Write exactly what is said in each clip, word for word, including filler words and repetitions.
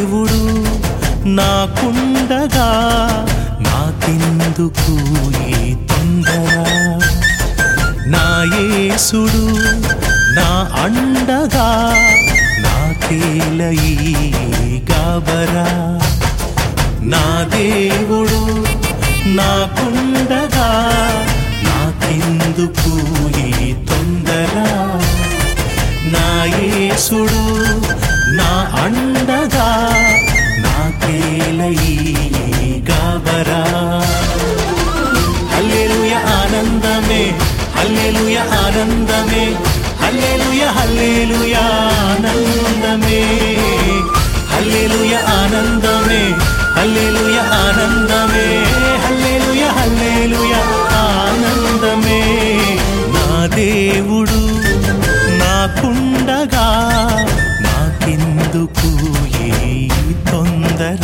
దేవుడు నాకుండగా నాకెందుకు ఈ తొందర నా యేసుడు నా అండగా నాకేల ఈ గాబరా నా దేవుడు నాకుండగా నాకెందుకు ఈ తొందర నా యేసుడు నా అండగా నాకేల ఈ గాబరా హల్లెలూయా ఆనందమే హల్లెలూయా ఆనందమే హల్లెలూయా హల్లెలూయా ఆనందమే హల్లెలూయా ఆనందమే హల్లెలూయా ఆనందమే హల్లెలూయా హల్లెలూయా ఆనందమే నా దేవుడు నాకుండగా నాకెందుకు ఈ తొందర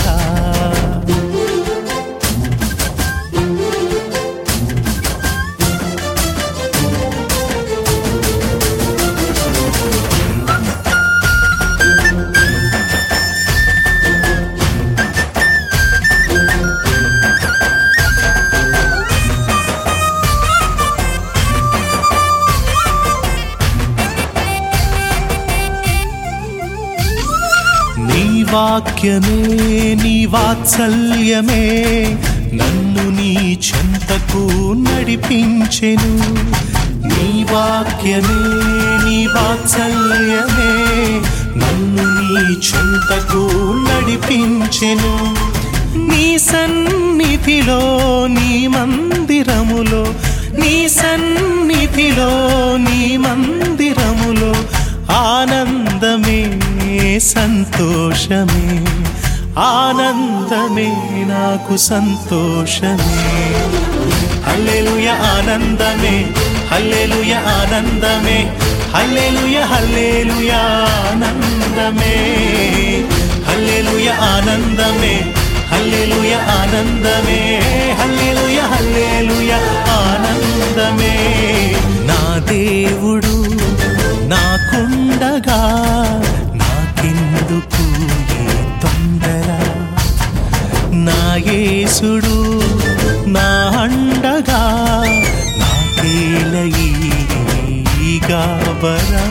నీ వాక్యమే నీ వాత్సల్యమే నన్ను నీ చెంతకు నడిపించెను నీ వాక్యమే నీ వాత్సల్యమే నన్ను నీ చెంతకు నడిపించెను నీ సన్నిధిలో నీ మందిరములో నీ సన్నిధిలో నీ మందిరములో ఆనందమే సంతోషమే ఆనందమే నాకు సంతోషమే హల్లెలూయా ఆనందమే హల్లెలూయా ఆనందమే హల్లెలూయా హల్లెలూయా ఆనందమే హల్లెలూయా ఆనందమే హల్లెలూయా ఆనందమే హల్లెలూయా హల్లెలూయా ఆనందమే నా దేవుడు నాకుండగా నాకెందుకు ఈ తొందర నా యేసుడు నా అండగా నాకేల ఈ గాబరా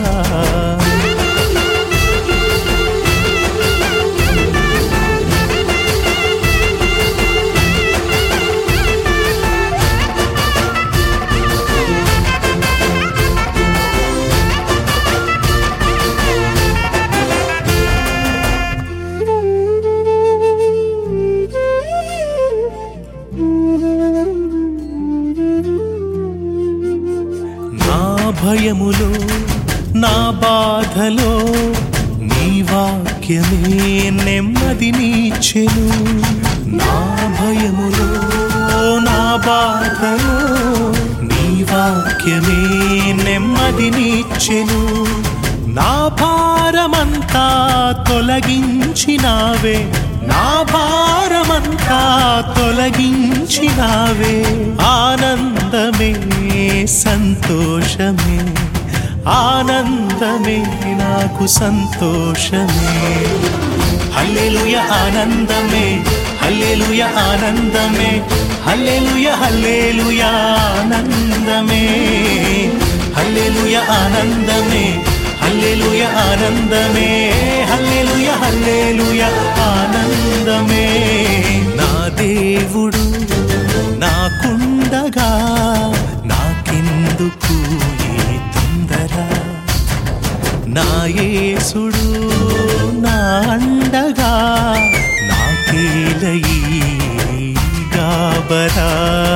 భయములో నా బాధలో నీ వాక్యమే నెమ్మదినిచ్చెను నా భయములో నా బాధలో నీ వాక్యమే నెమ్మదినిచ్చెను నా భారమంతా తొలగించినావే నా భారమంతా తొలగించినావే ఆనందమే సంతోషమే ఆనందమే నాకు సంతోషమే హల్లెలూయా ఆనందమే హల్లెలూయా ఆనందమే హల్లెలూయా హల్లెలూయా ఆనందమే హల్లెలూయా ఆనందమే హల్లెలూయా ఆనందమే హల్లెలూయా హల్లెలూయా ఆనందమే నా దేవుడు నాకుండగా నాకెందుకు ఈ తొందర నా యేసుడు నా అండగా నాకేల ఈ గాబరా